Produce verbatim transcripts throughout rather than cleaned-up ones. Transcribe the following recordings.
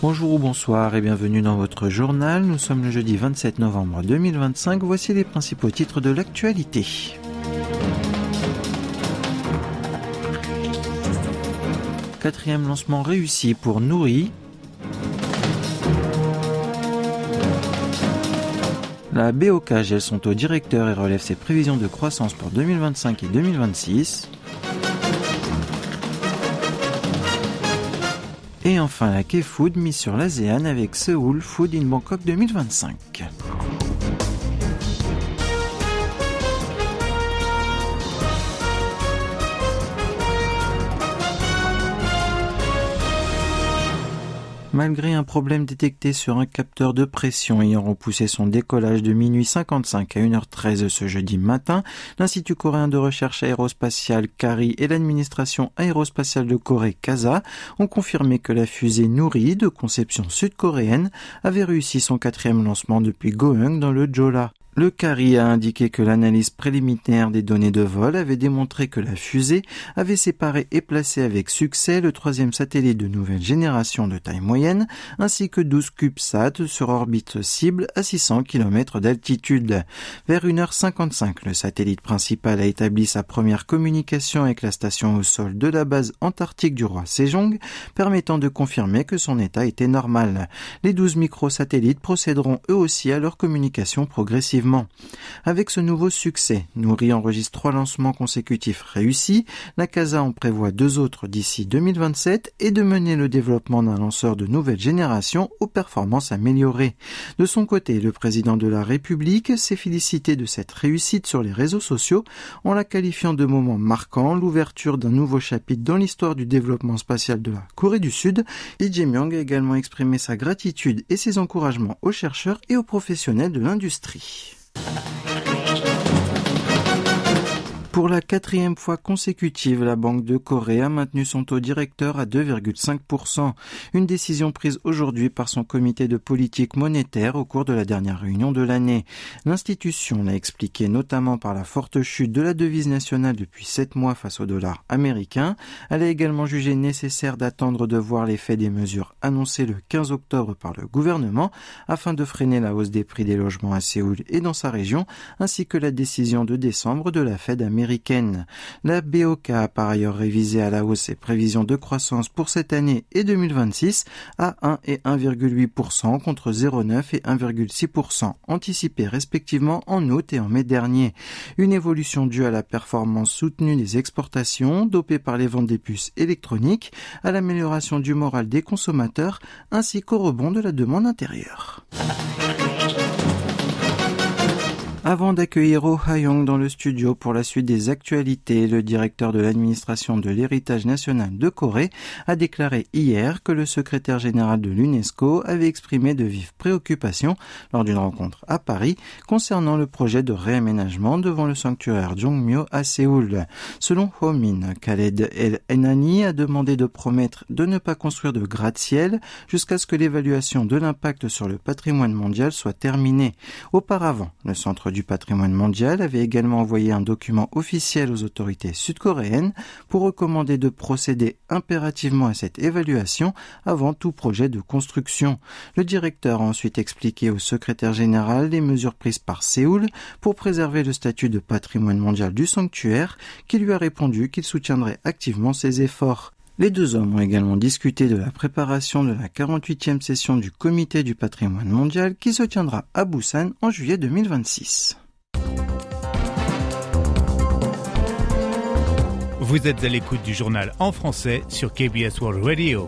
Bonjour ou bonsoir et bienvenue dans votre journal. Nous sommes le jeudi vingt-sept novembre deux mille vingt-cinq. Voici les principaux titres de l'actualité. Quatrième lancement réussi pour Nouri. La B O K gèle son taux directeur et relève ses prévisions de croissance pour deux mille vingt-cinq et deux mille vingt-six. Et enfin, la K-Food mise sur l'ASEAN avec Seoul Food in Bangkok deux mille vingt-cinq. Malgré un problème détecté sur un capteur de pression ayant repoussé son décollage de minuit cinquante-cinq à une heure treize ce jeudi matin, l'Institut coréen de recherche aérospatiale C A R I et l'administration aérospatiale de Corée C A S A ont confirmé que la fusée Nouri de conception sud-coréenne avait réussi son quatrième lancement depuis Goheung dans le Jeolla. Le C A R I a indiqué que l'analyse préliminaire des données de vol avait démontré que la fusée avait séparé et placé avec succès le troisième satellite de nouvelle génération de taille moyenne, ainsi que douze CubeSat sur orbite cible à six cents kilomètres d'altitude. Vers une heure cinquante-cinq, le satellite principal a établi sa première communication avec la station au sol de la base antarctique du roi Sejong, permettant de confirmer que son état était normal. Les douze microsatellites procéderont eux aussi à leur communication progressive. Avec ce nouveau succès, Nouri enregistre trois lancements consécutifs réussis. La C A S A en prévoit deux autres d'ici deux mille vingt-sept et de mener le développement d'un lanceur de nouvelle génération aux performances améliorées. De son côté, le président de la République s'est félicité de cette réussite sur les réseaux sociaux en la qualifiant de moment marquant, l'ouverture d'un nouveau chapitre dans l'histoire du développement spatial de la Corée du Sud. Lee Jae-myung a également exprimé sa gratitude et ses encouragements aux chercheurs et aux professionnels de l'industrie. Pour la quatrième fois consécutive, la Banque de Corée a maintenu son taux directeur à deux virgule cinq pour cent. Une décision prise aujourd'hui par son comité de politique monétaire au cours de la dernière réunion de l'année. L'institution l'a expliqué notamment par la forte chute de la devise nationale depuis sept mois face au dollar américain. Elle a également jugé nécessaire d'attendre de voir l'effet des mesures annoncées le quinze octobre par le gouvernement afin de freiner la hausse des prix des logements à Séoul et dans sa région, ainsi que la décision de décembre de la Fed américaine. Américaine. La B O K a par ailleurs révisé à la hausse ses prévisions de croissance pour cette année et deux mille vingt-six à un et un virgule huit pour cent contre zéro virgule neuf et un virgule six pour cent anticipés respectivement en août et en mai dernier. Une évolution due à la performance soutenue des exportations, dopée par les ventes des puces électroniques, à l'amélioration du moral des consommateurs ainsi qu'au rebond de la demande intérieure. Avant d'accueillir Oh Ha-young dans le studio pour la suite des actualités, le directeur de l'administration de l'héritage national de Corée a déclaré hier que le secrétaire général de l'UNESCO avait exprimé de vives préoccupations lors d'une rencontre à Paris concernant le projet de réaménagement devant le sanctuaire Jongmyo à Séoul. Selon Ho-min, Khaled El-Enani a demandé de promettre de ne pas construire de gratte-ciel jusqu'à ce que l'évaluation de l'impact sur le patrimoine mondial soit terminée. Auparavant, le centre du patrimoine mondial avait également envoyé un document officiel aux autorités sud-coréennes pour recommander de procéder impérativement à cette évaluation avant tout projet de construction. Le directeur a ensuite expliqué au secrétaire général les mesures prises par Séoul pour préserver le statut de patrimoine mondial du sanctuaire, qui lui a répondu qu'il soutiendrait activement ses efforts. Les deux hommes ont également discuté de la préparation de la quarante-huitième session du Comité du patrimoine mondial qui se tiendra à Busan en juillet deux mille vingt-six. Vous êtes à l'écoute du journal en français sur K B S World Radio.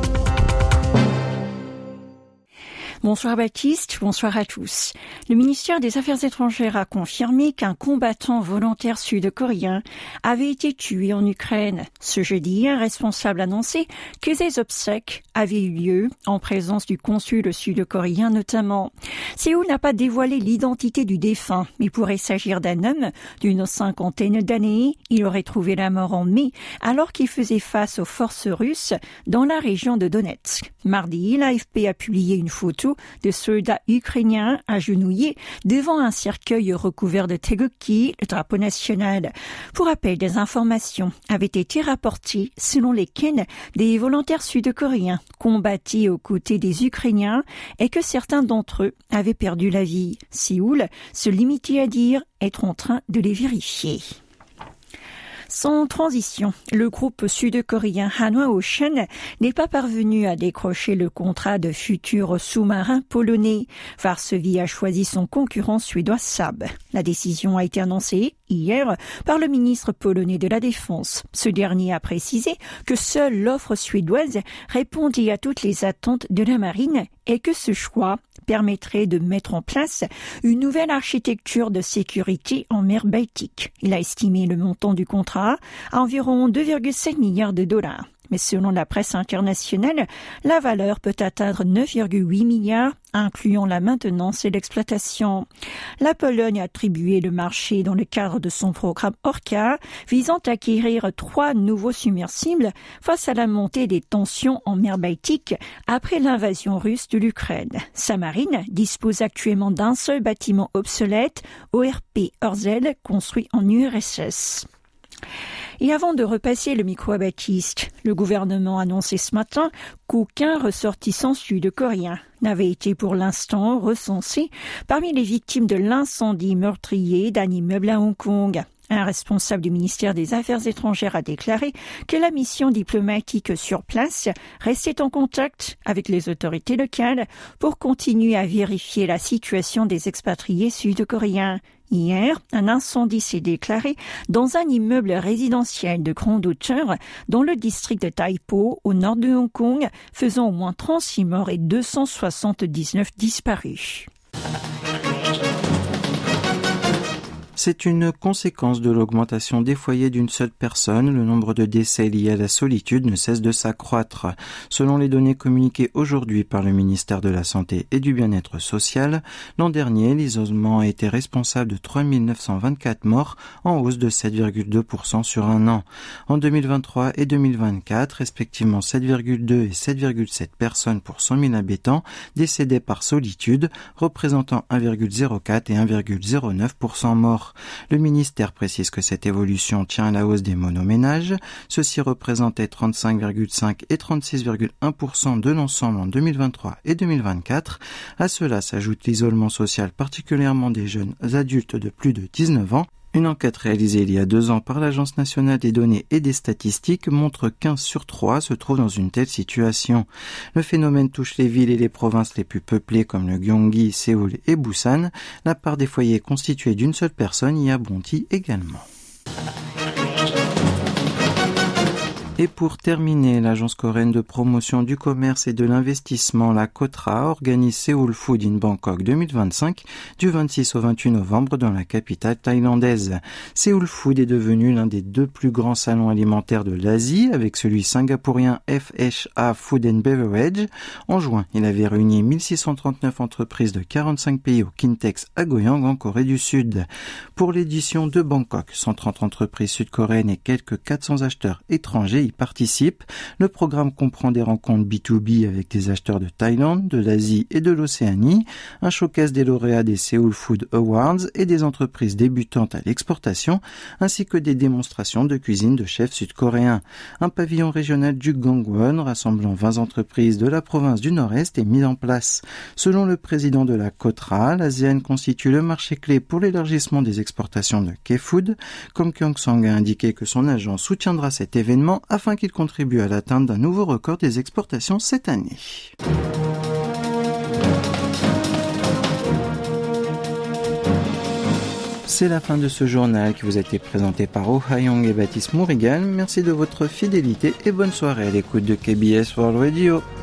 Bonsoir Baptiste, bonsoir à tous. Le ministère des Affaires étrangères a confirmé qu'un combattant volontaire sud-coréen avait été tué en Ukraine. Ce jeudi, un responsable annonçait que des obsèques avaient eu lieu en présence du consul sud-coréen notamment. Séoul n'a pas dévoilé l'identité du défunt, mais il pourrait s'agir d'un homme d'une cinquantaine d'années. Il aurait trouvé la mort en mai alors qu'il faisait face aux forces russes dans la région de Donetsk. Mardi, l'A F P a publié une photo photos de soldats ukrainiens agenouillés devant un cercueil recouvert de tegoki, le drapeau national. Pour rappel, des informations avaient été rapportées selon lesquelles des volontaires sud-coréens combattaient aux côtés des Ukrainiens et que certains d'entre eux avaient perdu la vie. Séoul se limitait à dire être en train de les vérifier. Sans transition, le groupe sud-coréen Hanwha Ocean n'est pas parvenu à décrocher le contrat de futur sous-marin polonais. Varsovie a choisi son concurrent suédois Saab. La décision a été annoncée hier par le ministre polonais de la Défense. Ce dernier a précisé que seule l'offre suédoise répondait à toutes les attentes de la marine et que ce choix permettrait de mettre en place une nouvelle architecture de sécurité en mer Baltique. Il a estimé le montant du contrat à environ deux virgule sept milliards de dollars. Mais selon la presse internationale, la valeur peut atteindre neuf virgule huit milliards, incluant la maintenance et l'exploitation. La Pologne a attribué le marché dans le cadre de son programme Orca, visant à acquérir trois nouveaux submersibles face à la montée des tensions en mer Baltique après l'invasion russe de l'Ukraine. Sa marine dispose actuellement d'un seul bâtiment obsolète, O R P Orzel, construit en U R S S. Et avant de repasser le micro à Baptiste, le gouvernement a annoncé ce matin qu'aucun ressortissant sud-coréen n'avait été pour l'instant recensé parmi les victimes de l'incendie meurtrier d'un immeuble à Hong Kong. Un responsable du ministère des Affaires étrangères a déclaré que la mission diplomatique sur place restait en contact avec les autorités locales pour continuer à vérifier la situation des expatriés sud-coréens. Hier, un incendie s'est déclaré dans un immeuble résidentiel de grande hauteur dans le district de Tai Po, au nord de Hong Kong, faisant au moins trente-six morts et deux cent soixante-dix-neuf disparus. C'est une conséquence de l'augmentation des foyers d'une seule personne. Le nombre de décès liés à la solitude ne cesse de s'accroître. Selon les données communiquées aujourd'hui par le ministère de la Santé et du Bien-être social, l'an dernier, l'isolement a été responsable de trois mille neuf cent vingt-quatre morts, en hausse de sept virgule deux pour cent sur un an. En deux mille vingt-trois et deux mille vingt-quatre, respectivement sept virgule deux et sept virgule sept personnes pour cent mille habitants décédaient par solitude, représentant un virgule zéro quatre et un virgule zéro neuf pour cent morts. Le ministère précise que cette évolution tient à la hausse des monoménages. Ceux-ci représentaient trente-cinq virgule cinq et trente-six virgule un pour cent de l'ensemble en deux mille vingt-trois et deux mille vingt-quatre. À cela s'ajoute l'isolement social, particulièrement des jeunes adultes de plus de dix-neuf ans. Une enquête réalisée il y a deux ans par l'Agence nationale des données et des statistiques montre qu'un sur trois se trouve dans une telle situation. Le phénomène touche les villes et les provinces les plus peuplées comme le Gyeonggi, Séoul et Busan. La part des foyers constitués d'une seule personne y abondit également. Et pour terminer, l'agence coréenne de promotion du commerce et de l'investissement, la KOTRA, organise Seoul Food in Bangkok deux mille vingt-cinq du vingt-six au vingt-huit novembre dans la capitale thaïlandaise. Seoul Food est devenu l'un des deux plus grands salons alimentaires de l'Asie, avec celui singapourien F H A Food and Beverage. En juin, il avait réuni mille six cent trente-neuf entreprises de quarante-cinq pays au Kintex à Goyang en Corée du Sud. Pour l'édition de Bangkok, cent trente entreprises sud-coréennes et quelques quatre cents acheteurs étrangers y participent. Le programme comprend des rencontres B deux B avec des acheteurs de Thaïlande, de l'Asie et de l'Océanie, un showcase des lauréats des Seoul Food Awards et des entreprises débutantes à l'exportation, ainsi que des démonstrations de cuisine de chefs sud-coréens. Un pavillon régional du Gangwon rassemblant vingt entreprises de la province du Nord-Est est mis en place. Selon le président de la KOTRA, l'ASEAN constitue le marché clé pour l'élargissement des exportations de K-Food. Kom Kyung-sang a indiqué que son agent soutiendra cet événement afin qu'il contribue à l'atteinte d'un nouveau record des exportations cette année. C'est la fin de ce journal qui vous a été présenté par Oh Ha-young et Baptiste Mourigan. Merci de votre fidélité et bonne soirée à l'écoute de K B S World Radio.